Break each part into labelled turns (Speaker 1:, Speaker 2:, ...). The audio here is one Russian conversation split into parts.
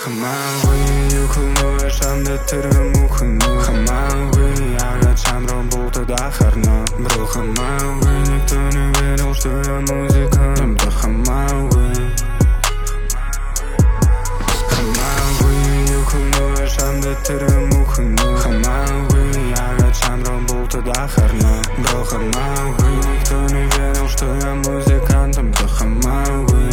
Speaker 1: Хамаагүй юхноо шамд тэр мөхнө хамаагүй ягаад чамруу болтод ахарна бро хамаагүй никто не верил что я музыкант хамаагүй юхноо шамд тэр мөхнө хамаагүй ягаад чамруу болтод ахарна бро хамаагүй никто не верил что я музыкант хамаагүй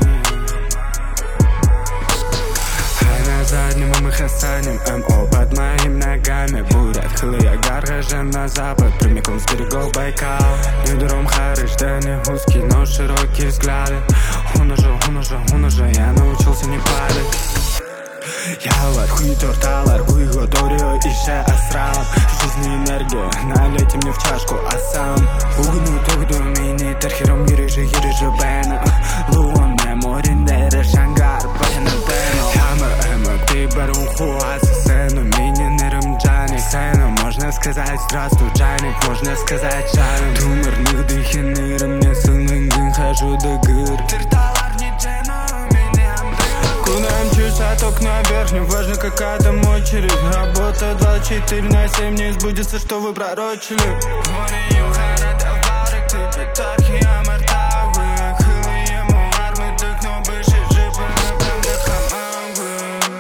Speaker 1: задним мы хасанем МО под моими ногами будет хлыя гаражем на запад прямиком с берегов Байкал бедром харыш не узкий, но широкие взгляды он уже я научился не падать Ялар, хуй торталар, уйго дорио ише асрам Жизни энергия, налейте мне в чашку, а сам Угну тогду мини, терхером ережи бэна Луон меморин дере шангар, бэна бэна Ямар, ты барун хуаса сцену, мини нерым джани Сцену, можно сказать здравствуй, Джаник, можно сказать Джаник Тумер, нигды хинырым, не сылынгын, хожу до гыр Терталар, не джену, саток наверх, не важно какая там очередь Работа 24/7, не сбудется, что вы пророчили Море юхара, даварик, ты петархи, амартавы Хылые муар, мы дыхну, быши, жибы, напрямда хамавы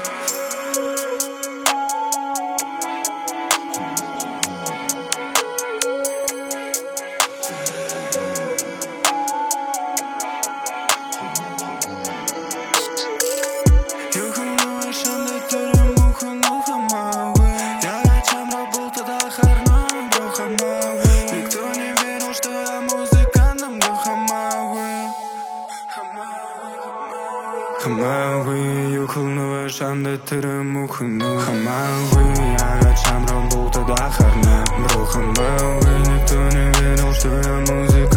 Speaker 1: Никто не верил, что я музыкантом был Хамаагүй юхлнува шамда тэр мөхнө Хамаагүй ягаад чамруу болтод ахарна Бро хамаагүй никто не верил, что я музыкант